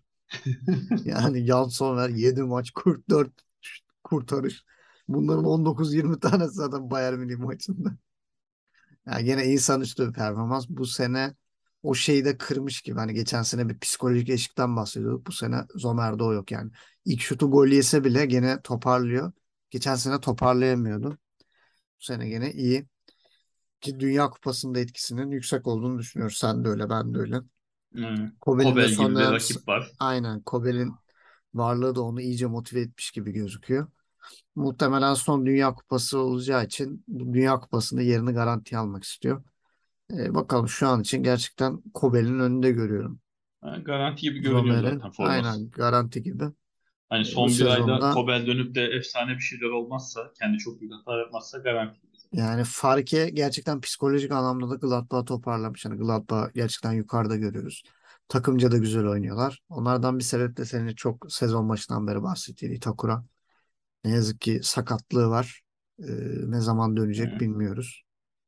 Speaker 3: Yani Yan Somer yedi maç kırk dört kurtarış. Bunların on dokuz yirmi tanesi zaten Bayern Münih maçında. Yani gene insan üstü bir performans. Bu sene o şeyi de kırmış gibi. Hani geçen sene bir psikolojik eşikten bahsediyorduk. Bu sene Zomer'de o yok yani. İlk şutu gol yese bile gene toparlıyor. Geçen sene toparlayamıyordu. Bu sene gene iyi. Ki Dünya Kupası'nda etkisinin yüksek olduğunu düşünüyoruz. Sen de öyle, ben de öyle.
Speaker 4: Hmm.
Speaker 3: Kobel'in de
Speaker 4: Kobel
Speaker 3: son
Speaker 4: gibi bir
Speaker 3: dönem
Speaker 4: rakip var.
Speaker 3: aynen Kobel'in varlığı da onu iyice motive etmiş gibi gözüküyor. Muhtemelen son Dünya Kupası olacağı için bu Dünya Kupası'nda yerini garantiye almak istiyor. Ee, bakalım, şu an için gerçekten Kobel'in önünde görüyorum.
Speaker 4: Ha, garanti gibi görünüyor
Speaker 3: Zomer'in
Speaker 4: zaten forması.
Speaker 3: aynen garanti gibi.
Speaker 4: Hani
Speaker 3: Ee, bu
Speaker 4: son bir ayda
Speaker 3: sezonda
Speaker 4: Kobel dönüp de efsane bir şeyler olmazsa, kendi çok büyük hata yapmazsa garanti gibi.
Speaker 3: yani Farke gerçekten psikolojik anlamda da Gladbach'ı toparlamış. Yani Gladbach gerçekten yukarıda görüyoruz. Takımca da güzel oynuyorlar. Onlardan bir sebep de senin çok sezon başından beri bahsettiğin Itakura. Ne yazık ki sakatlığı var. Ee, ne zaman dönecek
Speaker 4: Hı.
Speaker 3: bilmiyoruz.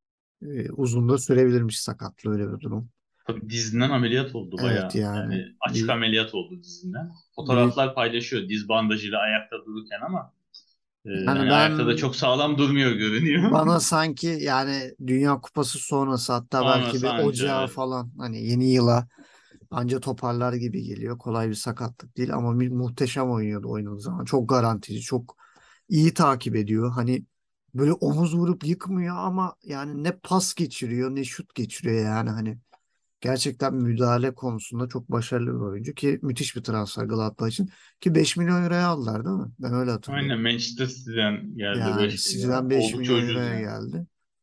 Speaker 3: Ee, uzun da sürebilirmiş sakatlığı, öyle bir durum.
Speaker 4: Tabii dizinden ameliyat oldu
Speaker 3: Evet
Speaker 4: bayağı.
Speaker 3: yani
Speaker 4: Yani açık
Speaker 3: bir,
Speaker 4: ameliyat oldu dizinden.
Speaker 3: bir
Speaker 4: Fotoğraflar paylaşıyor diz bandajıyla ayakta dururken ama e,
Speaker 3: yani
Speaker 4: hani
Speaker 3: ben
Speaker 4: ayakta da çok sağlam durmuyor görünüyor.
Speaker 3: bana sanki yani Dünya Kupası sonrası, hatta belki
Speaker 4: Sonrası
Speaker 3: bir
Speaker 4: anca
Speaker 3: ocağa
Speaker 4: evet.
Speaker 3: falan, hani yeni yıla anca toparlar gibi geliyor. Kolay bir sakatlık değil ama mu- muhteşem oynuyordu oynadığı zaman. Çok garantici, çok iyi takip ediyor. Hani böyle omuz vurup yıkmıyor ama yani ne pas geçiriyor ne şut geçiriyor yani, hani gerçekten müdahale konusunda çok başarılı bir oyuncu ki müthiş bir transfer Galatasaray için, ki beş milyon euroya aldılar değil mi? Ben öyle hatırlıyorum.
Speaker 4: Aynen Manchester City'den geldi
Speaker 3: Yani
Speaker 4: beş milyon.
Speaker 3: City'den beş
Speaker 4: Oldukça
Speaker 3: milyon
Speaker 4: ucuz
Speaker 3: euroya
Speaker 4: yani.
Speaker 3: geldi.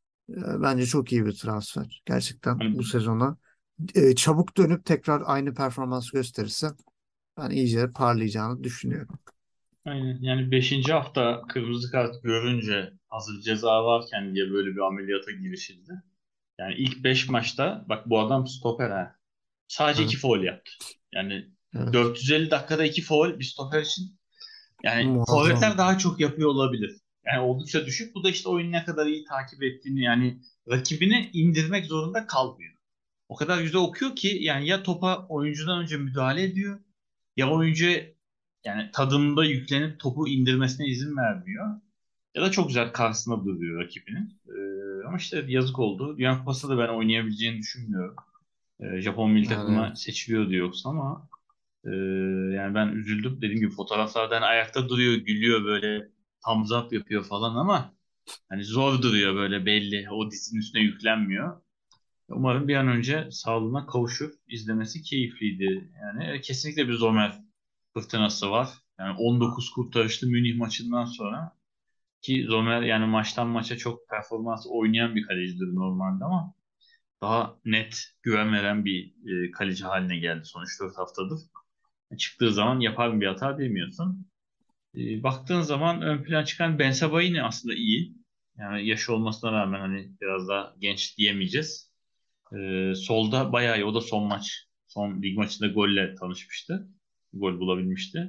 Speaker 3: E, Bence çok iyi bir transfer. Gerçekten bu
Speaker 4: Hani,
Speaker 3: sezona e, çabuk dönüp tekrar aynı performans gösterirse ben iyice parlayacağını düşünüyorum.
Speaker 4: aynen. Yani beşinci hafta kırmızı kart görünce hazır ceza varken diye böyle bir ameliyata girişildi. Yani ilk beş maçta bak bu adam stoper ha. Sadece
Speaker 3: Evet,
Speaker 4: iki faul yaptı. Yani
Speaker 3: evet.
Speaker 4: dört yüz elli dakikada iki faul bir stoper için. Yani
Speaker 3: Muazzam.
Speaker 4: forvetler daha çok yapıyor olabilir. Yani oldukça düşük. Bu da işte oyunu ne kadar iyi takip ettiğini, yani rakibini indirmek zorunda kalmıyor. O kadar güzel okuyor ki yani ya topa oyuncudan önce müdahale ediyor ya oyuncu yani tadında yüklenip topu indirmesine izin vermiyor. Ya da çok güzel karşısında duruyor rakibinin. Ee, ama işte yazık oldu. Dünya Kupası'nda da ben oynayabileceğini düşünmüyorum. Ee, Japon milli
Speaker 3: Yani
Speaker 4: takımına
Speaker 3: evet.
Speaker 4: seçiliyordu yoksa ama ee, yani ben üzüldüm. Dediğim gibi fotoğraflardan ayakta duruyor, gülüyor böyle thumbs up yapıyor falan ama hani zor duruyor böyle belli. O dizinin üstüne yüklenmiyor. Umarım bir an önce sağlığına kavuşur. İzlemesi keyifliydi. Yani e, kesinlikle bir Zomer fırtınası var. Yani on dokuz kurtarışlı Münih maçından sonra ki Zomer yani maçtan maça çok performans oynayan bir kalecidir normalde ama daha net güven veren bir e, kaleci haline geldi son üç dört haftadır. Çıktığı zaman yapar bir hata demiyorsun. E, baktığın zaman ön plan çıkan Ben Sebaini aslında iyi. Yani yaşı olmasına rağmen hani biraz daha genç diyemeyeceğiz. E, solda bayağı iyi. O da son maç. Son lig maçında golle tanışmıştı. Gol bulabilmişti.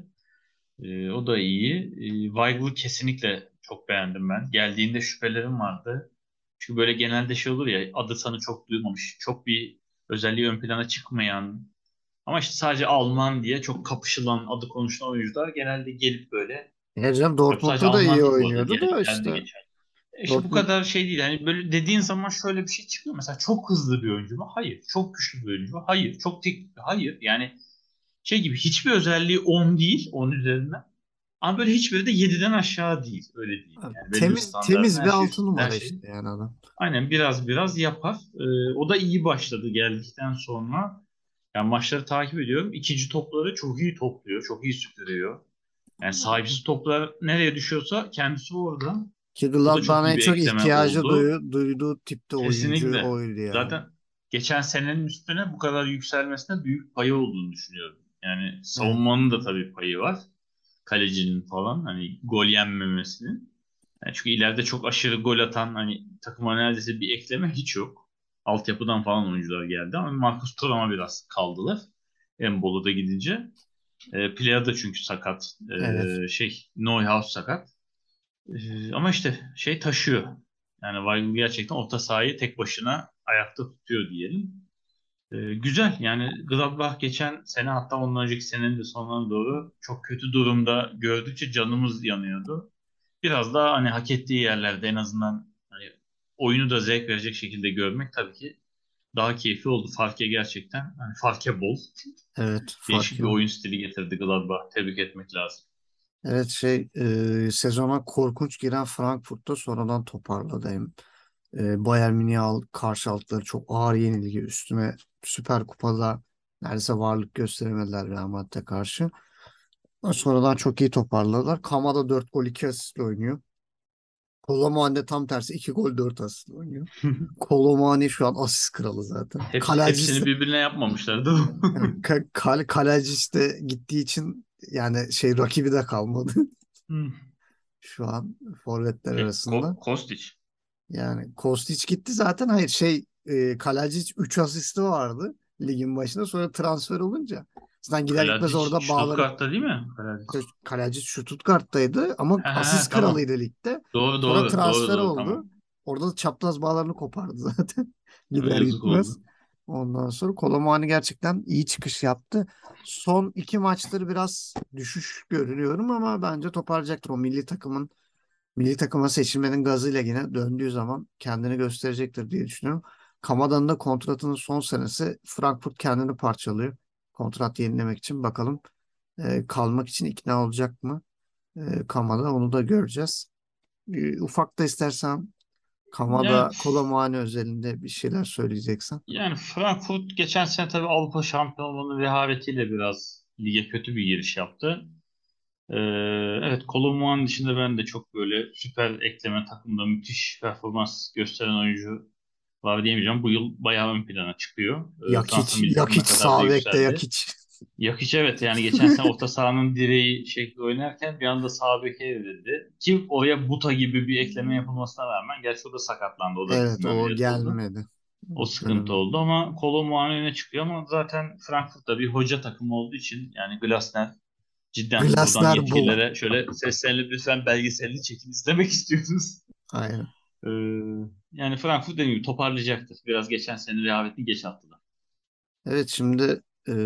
Speaker 4: E, o da iyi. E, Weigl'ı kesinlikle çok beğendim ben. Geldiğinde şüphelerim vardı. Çünkü böyle genelde şey olur ya adı sanı çok duymamış. Çok bir özelliği ön plana çıkmayan ama işte sadece Alman diye çok kapışılan, adı konuşulan oyuncular genelde gelip böyle
Speaker 3: Ya canım,
Speaker 4: tabii sadece
Speaker 3: Dortmund'da da
Speaker 4: Alman
Speaker 3: iyi
Speaker 4: değil bu arada.
Speaker 3: oynuyordu
Speaker 4: Diğer
Speaker 3: da
Speaker 4: liglerde de
Speaker 3: işte
Speaker 4: geçer. E işte bu
Speaker 3: Dortmund
Speaker 4: kadar şey değil. Yani böyle dediğin zaman şöyle bir şey çıkıyor. Mesela çok hızlı bir oyuncu mu? Hayır. Çok güçlü bir oyuncu mu? Hayır. Çok teknik mi? Hayır. Yani şey gibi hiçbir özelliği on değil, on üzerinden. Ama böyle hiçbiri de yediden aşağı değil. Öyle değil. Yani belli bir
Speaker 3: temiz
Speaker 4: standartın
Speaker 3: temiz bir
Speaker 4: her şey
Speaker 3: altı
Speaker 4: üstünde her
Speaker 3: numara
Speaker 4: şey.
Speaker 3: işte yani adam.
Speaker 4: Aynen biraz biraz yapar. Ee, o da iyi başladı geldikten sonra. Yani maçları takip ediyorum. İkinci topları çok iyi topluyor. Çok iyi süpürüyor. Yani sahipsiz toplar nereye düşüyorsa kendisi orada.
Speaker 3: Ki
Speaker 4: O da çok
Speaker 3: Gladbach'ın
Speaker 4: iyi
Speaker 3: en
Speaker 4: bir
Speaker 3: çok
Speaker 4: ekleme
Speaker 3: ihtiyacı
Speaker 4: oldu.
Speaker 3: duyu, duyduğu tipte oyuncu
Speaker 4: Kesinlikle.
Speaker 3: oydu yani.
Speaker 4: Zaten geçen senenin üstüne bu kadar yükselmesine büyük payı olduğunu düşünüyorum. Yani
Speaker 3: Evet.
Speaker 4: savunmanın da tabii payı var. Kalecinin falan hani gol yenmemesinin. Yani çünkü ileride çok aşırı gol atan hani takıma neredeyse bir ekleme hiç yok. Altyapıdan falan oyuncular geldi ama Marcus Thuram'a biraz kaldılar. Embolo da gidince. E, Plea da çünkü sakat.
Speaker 3: Evet.
Speaker 4: E, şey Neuhaus sakat. E, ama işte şey taşıyor. Yani Weigl gerçekten orta sahayı tek başına ayakta tutuyor diyelim. E, güzel yani Gladbach geçen sene hatta ondan önceki senenin de sonuna doğru çok kötü durumda gördükçe canımız yanıyordu. Biraz daha hani hak ettiği yerlerde en azından hani oyunu da zevk verecek şekilde görmek tabii ki daha keyifli oldu. Farke gerçekten. Yani Farke bol.
Speaker 3: Evet,
Speaker 4: Değişik
Speaker 3: fark
Speaker 4: bir
Speaker 3: yok.
Speaker 4: oyun stili getirdi Gladbach. Tebrik etmek lazım.
Speaker 3: Evet şey e, sezona korkunç giren Frankfurt'ta sonradan toparladı. Hem e, Bayern Münih'e al, karşı aldıkları çok ağır yenilgi üstüne Süper Kupa'da neredeyse varlık gösteremediler Real Madrid'e karşı. Sonradan çok iyi toparladılar. Kamada dört gol iki asistle oynuyor. Kolo tam tersi iki gol dört asistle oynuyor. Kolo şu an asist kralı zaten.
Speaker 4: Hepsi,
Speaker 3: Kaleci
Speaker 4: hepsini birbirine yapmamışlar değil mi?
Speaker 3: yani ka- kale- kaleci işte gittiği için yani şey rakibi de kalmadı
Speaker 4: Hmm.
Speaker 3: şu an forvetler
Speaker 4: Şey, Ko-
Speaker 3: arasında.
Speaker 4: Kostić.
Speaker 3: Yani Kostić gitti zaten. Hayır şey e, Kalecic üç asisti vardı ligin başında. Sonra transfer olunca zaten gider gitmez
Speaker 4: Kaladic
Speaker 3: orada bağları.
Speaker 4: Stuttgart'ta değil mi? Kaladic.
Speaker 3: Kalecic Stuttgart'taydı ama
Speaker 4: He he he,
Speaker 3: asist
Speaker 4: tamam.
Speaker 3: kralıydı ligde.
Speaker 4: Doğru
Speaker 3: Sonra
Speaker 4: doğru. Doğru
Speaker 3: transfer
Speaker 4: doğru,
Speaker 3: oldu.
Speaker 4: tamam.
Speaker 3: Orada da çapraz bağlarını kopardı zaten. Gider
Speaker 4: Yazık
Speaker 3: gitmez.
Speaker 4: oldu.
Speaker 3: Ondan sonra Kolomani gerçekten iyi çıkış yaptı. Son iki maçtır biraz düşüş görüyorum ama bence toparlayacaktır. O milli takımın milli takıma seçilmenin gazıyla yine döndüğü zaman kendini gösterecektir diye düşünüyorum. Kamada'nın da kontratının son senesi Frankfurt kendini parçalıyor. Kontrat yenilemek için bakalım e, kalmak için ikna olacak mı? E, Kamada onu da göreceğiz. E, ufak da istersen
Speaker 4: Yani
Speaker 3: Kamada Kolomani özelinde bir şeyler söyleyeceksen.
Speaker 4: yani Frankfurt geçen sene tabii Avrupa şampiyonluğunun rehavetiyle biraz lige kötü bir giriş yaptı. Ee, evet, Kolomuan dışında ben de çok böyle süper ekleme takımda müthiş performans gösteren oyuncu var diyemeyeceğim. Bu yıl bayağı ön plana çıkıyor. Ee, Fransa
Speaker 3: Yakiç,
Speaker 4: milli takımına
Speaker 3: Yakiç
Speaker 4: kadar da
Speaker 3: sağ bekte
Speaker 4: yükseldi.
Speaker 3: Yakiç.
Speaker 4: Yakiç, evet, yani geçen sene orta sahanın direği şekli oynarken bir anda sağ beke evrildi. Ki oraya Buta gibi bir ekleme yapılmasına rağmen, gerçi o da sakatlandı. O da
Speaker 3: Evet
Speaker 4: dizinin
Speaker 3: o
Speaker 4: ameliyatı oldu.
Speaker 3: gelmedi.
Speaker 4: O sıkıntı
Speaker 3: Dönemi.
Speaker 4: oldu ama Kolo Muani öne çıkıyor, ama zaten Frankfurt'ta bir hoca takımı olduğu için, yani Glasner, cidden buradan
Speaker 3: Glasner bu.
Speaker 4: yetkililere şöyle seslenip lütfen belgeselini çekin izlemek istiyoruz.
Speaker 3: Aynen.
Speaker 4: Ee, yani Frankfurt dediğim gibi toparlayacaktır. Biraz geçen sene rehavetini geç attılar.
Speaker 3: Evet şimdi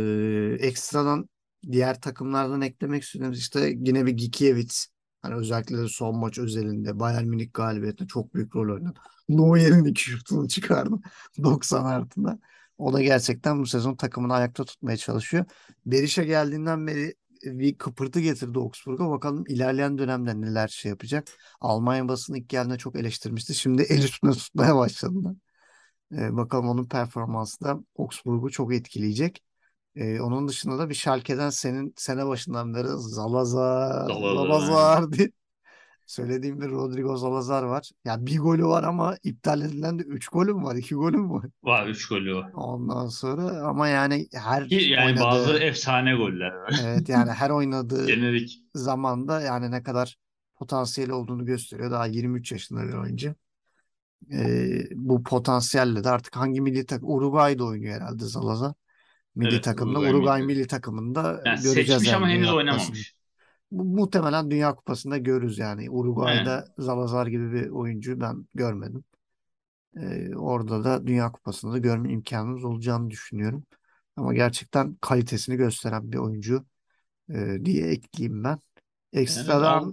Speaker 3: e, ekstradan diğer takımlardan eklemek istediğimiz işte yine bir Gikiewicz. Hani özellikle de son maç özelinde Bayern Münih galibiyetinde çok büyük rol oynadı. Neuer'in iki şutunu çıkardı doksan artıda. O da gerçekten bu sezon takımını ayakta tutmaya çalışıyor. Berisha geldiğinden beri bir kıpırtı getirdi Augsburg'a. Bakalım ilerleyen dönemde neler şey yapacak. Almanya basını ilk geldiğinde çok eleştirmişti. Şimdi el üstüne tutmaya başladılar. Ee, bakalım onun performansı da Augsburg'u çok etkileyecek. Ee, onun dışında da bir Schalke'den senin sene başından beri Zalazar,
Speaker 4: Zalazar aynen.
Speaker 3: Zalazar diye söylediğim bir Rodrigo Zalazar var. Ya bir golü var ama iptal edilen de üç golü mü var? iki golü mü var?
Speaker 4: Var, üç golü var.
Speaker 3: Ondan sonra ama yani
Speaker 4: Ki
Speaker 3: her
Speaker 4: yani bazı
Speaker 3: oynadığı
Speaker 4: efsane goller var.
Speaker 3: evet yani her oynadığı
Speaker 4: Jenerik.
Speaker 3: zamanda yani ne kadar potansiyeli olduğunu gösteriyor. Daha yirmi üç yaşında bir oyuncu. Ee, bu potansiyelle de artık hangi milli takım Uruguay'da oynuyor herhalde Zalazar. Milli
Speaker 4: Evet,
Speaker 3: takımda
Speaker 4: Uruguay
Speaker 3: Uruguay
Speaker 4: milli.
Speaker 3: milli takımında
Speaker 4: Yani
Speaker 3: göreceğiz
Speaker 4: seçmiş ama
Speaker 3: yani
Speaker 4: henüz
Speaker 3: Dünya Kupası'nda.
Speaker 4: oynamamış.
Speaker 3: Bu, muhtemelen Dünya Kupası'nda görürüz yani.
Speaker 4: He.
Speaker 3: Uruguay'da Zalazar gibi bir oyuncu ben görmedim. Ee, orada da Dünya Kupası'nda da görme imkanımız olacağını düşünüyorum. Ama gerçekten kalitesini gösteren bir oyuncu e, diye ekleyeyim ben.
Speaker 4: Yani al,
Speaker 3: Ekstradan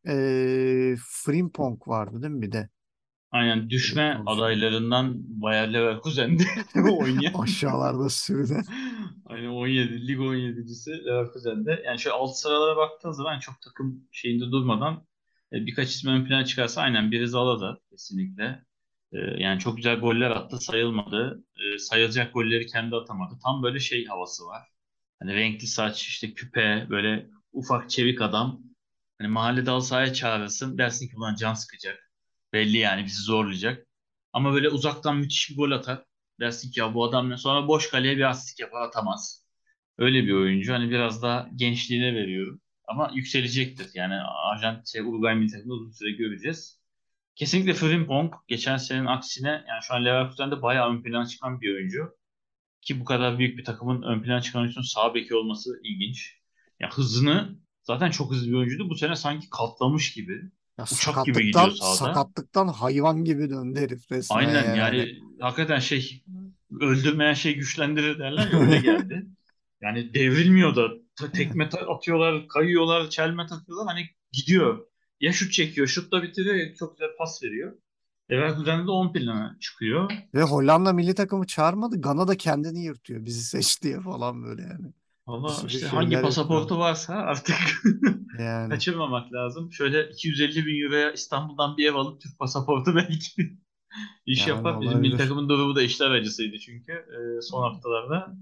Speaker 3: e, Frimpong vardı değil mi bir de?
Speaker 4: aynen
Speaker 3: E,
Speaker 4: düşme
Speaker 3: konuşalım.
Speaker 4: adaylarından Bayer Leverkusen'de oynayan.
Speaker 3: Aşağılarda sürünen.
Speaker 4: Aynen on yedi. Lig on yedincisi Leverkusen'de. Yani şöyle alt sıralara baktığın zaman çok takım şeyinde durmadan e, birkaç ismi ön plana çıkarsa, aynen biri Zalazar kesinlikle. E, yani çok güzel goller attı, sayılmadı. E, sayılacak golleri kendi atamadı. Tam böyle şey havası var. Hani renkli saç, işte küpe, böyle ufak çevik adam. Hani mahallede al sahaya çağırırsın. Dersin ki ulan can sıkacak. Belli yani bizi zorlayacak. Ama böyle uzaktan müthiş bir gol atar. Dersin ki ya bu adam ne? Sonra boş kaleye bir asist yapar, atamaz. Öyle bir oyuncu. Hani biraz daha gençliğine veriyorum. Ama yükselecektir. Yani Arjant, şey, Uruguay milli takımda uzun süre göreceğiz. Kesinlikle Frimpong geçen senenin aksine, yani şu an Leverkusen'de bayağı ön plana çıkan bir oyuncu. Ki bu kadar büyük bir takımın ön plana çıkan oyuncunun sağ beki olması ilginç. Ya hızını, zaten çok hızlı bir oyuncuydu. Bu sene sanki katlamış gibi.
Speaker 3: Ya
Speaker 4: Uçak gibi gidiyor
Speaker 3: sakatlıktan
Speaker 4: sahada.
Speaker 3: sakatlıktan hayvan gibi döndü herif resmen
Speaker 4: Aynen,
Speaker 3: yani.
Speaker 4: yani hakikaten şey, öldürmeyen şey güçlendirir derler ya, öyle geldi. Yani devrilmiyor da, ta- tekme ta- atıyorlar, kayıyorlar, çelme takıyorlar, hani gidiyor. Ya şut çekiyor, şut da bitiriyor, ya çok güzel pas veriyor. Leverkusen'de de on plana çıkıyor.
Speaker 3: Ve Hollanda milli takımı çağırmadı. Gana da kendini yırtıyor. Bizi seç diye falan böyle yani. Bir
Speaker 4: Valla
Speaker 3: sürü
Speaker 4: işte
Speaker 3: şeyler
Speaker 4: hangi
Speaker 3: yapıyor.
Speaker 4: pasaportu varsa artık
Speaker 3: Yani
Speaker 4: kaçırmamak lazım. Şöyle iki yüz elli bin euroya İstanbul'dan bir ev alıp Türk pasaportu belki iş
Speaker 3: yani
Speaker 4: yapar. Bizim milli
Speaker 3: olabilir.
Speaker 4: takımın durumu da işler acısıydı çünkü e, son haftalarda.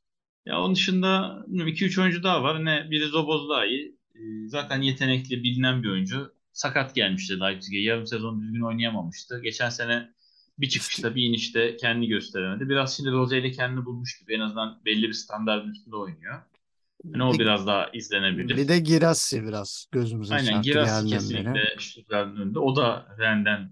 Speaker 4: Ya onun dışında iki üç oyuncu daha var. Ne biri Zoboz daha iyi. E, zaten yetenekli, bilinen bir oyuncu. Sakat gelmişti Leipzig'e. Yarım sezon düzgün oynayamamıştı. Geçen sene bir
Speaker 3: İşte
Speaker 4: çıkışta bir inişte kendini gösteremedi. Biraz şimdi Rose ile kendini bulmuş gibi. En azından belli bir standartın üstünde oynuyor. Hani o
Speaker 3: bir,
Speaker 4: biraz daha
Speaker 3: bir
Speaker 4: izlenebilir.
Speaker 3: de Girassi biraz gözümüze
Speaker 4: Aynen
Speaker 3: çarptı
Speaker 4: Girassi
Speaker 3: geldiğinden beri.
Speaker 4: kesinlikle Stuttgart'ın önünde. O da Rennes'den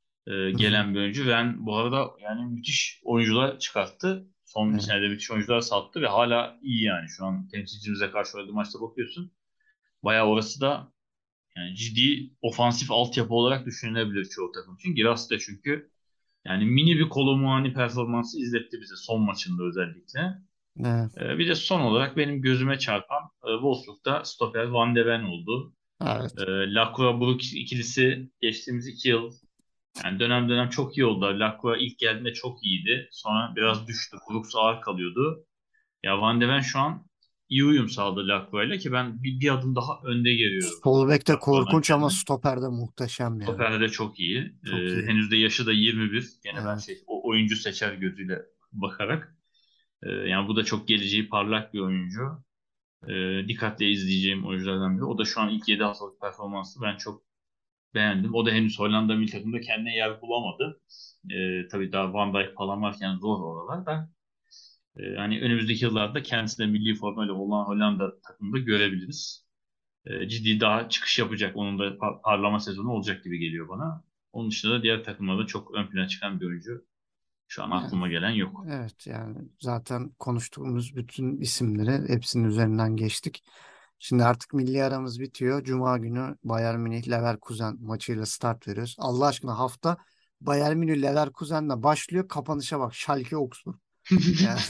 Speaker 4: e,
Speaker 3: Hı hı.
Speaker 4: gelen bir oyuncu. Rennes bu arada yani müthiş oyuncular çıkarttı. Son bir
Speaker 3: Evet.
Speaker 4: senede müthiş oyuncular sattı ve hala iyi yani. Şu an temsilcimize karşı oynadığı maçta bakıyorsun. Bayağı orası da yani ciddi ofansif altyapı olarak düşünülebilir çoğu takım için. Girassi de çünkü yani mini bir Kolo Muani performansı izletti bize son maçında özellikle.
Speaker 3: Evet.
Speaker 4: E, bir de son olarak benim gözüme çarpan e, Wolfsburg'da stoper Van de Ven oldu. E,
Speaker 3: Evet.
Speaker 4: Lacroix-Brugge ikilisi geçtiğimiz iki yıl yani dönem dönem çok iyi oldu. Lacroix ilk geldiğinde çok iyiydi. Sonra biraz düştü. Brooks ağır kalıyordu. Ya Van de Ven şu an iyi uyum sağladı Lacroix'la ki ben bir, bir adım daha önde geliyorum
Speaker 3: Sol bekte
Speaker 4: Lacroix'dan
Speaker 3: korkunç ama
Speaker 4: kendimi.
Speaker 3: stoperde muhteşem ya.
Speaker 4: Stoperde de çok iyi.
Speaker 3: Çok
Speaker 4: Ee,
Speaker 3: iyi.
Speaker 4: henüz de yaşı da yirmi bir. Gene ben
Speaker 3: Evet.
Speaker 4: şey o oyuncu seçer gözüyle bakarak. Ee, yani bu da çok geleceği parlak bir oyuncu. Ee, dikkatle izleyeceğim oyunculardan biri. O da şu an ilk yedi haftalık performansı ben çok beğendim. O da henüz Hollanda milli takımda kendine yer bulamadı. Ee, tabii daha Van Dijk falan varken zor oralar da. Ee, hani önümüzdeki yıllarda kendisine milli formayla olan Hollanda takımında görebiliriz. Ee, ciddi daha çıkış yapacak. Onun da par- parlama sezonu olacak gibi geliyor bana. Onun dışında da diğer takımlarda çok ön plana çıkan bir oyuncu. Şu an
Speaker 3: Yani,
Speaker 4: aklıma gelen yok.
Speaker 3: evet yani zaten konuştuğumuz bütün isimleri hepsinin üzerinden geçtik. Şimdi artık milli aramız bitiyor. Cuma günü Bayern Münih Leverkusen maçıyla start veriyoruz. Allah aşkına hafta Bayern Münih Leverkusen'le başlıyor. Kapanışa bak. Schalke Augsburg. Yani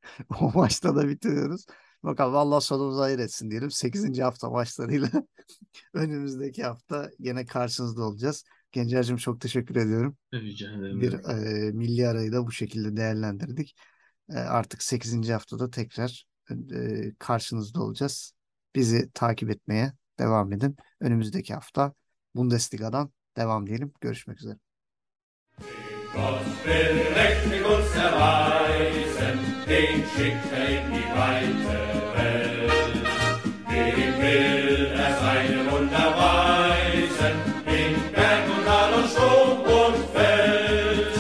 Speaker 3: o maçta da bitiriyoruz. Bakalım Allah sonumuzu hayır etsin diyelim. Sekizinci hafta maçlarıyla önümüzdeki hafta yine karşınızda olacağız. Gencer'cim çok teşekkür ediyorum.
Speaker 4: Rica ederim
Speaker 3: Bir
Speaker 4: demek.
Speaker 3: e, milli arayı da bu şekilde değerlendirdik. E, artık sekizinci haftada tekrar e, karşınızda olacağız. Bizi takip etmeye devam edin. Önümüzdeki hafta Bundesliga'dan devam diyelim. Görüşmek üzere.
Speaker 2: Gott will mächtig uns erweisen, den schickt er in die weite Welt. Dem will er seine Wunder weisen, in Berg und Tal und Sturm und Feld.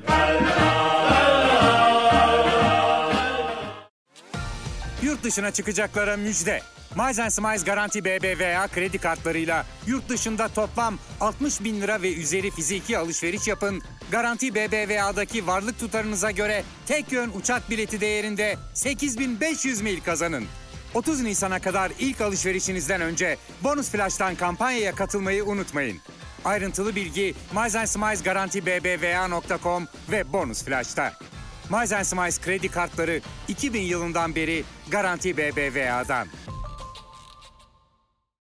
Speaker 1: Yurt dışına çıkacaklara müjde. Miles Smiles Garanti B B V A kredi kartlarıyla yurt dışında toplam altmış bin lira ve üzeri fiziki alışveriş yapın. Garanti B B V A'daki varlık tutarınıza göre tek yön uçak bileti değerinde sekiz bin beş yüz mil kazanın. otuz Nisan'a kadar ilk alışverişinizden önce Bonus Flash'tan kampanyaya katılmayı unutmayın. Ayrıntılı bilgi Miles Smiles Garanti B B V A nokta com ve Bonus Flash'ta. Miles Smiles kredi kartları iki bin yılından beri Garanti B B V A'dan.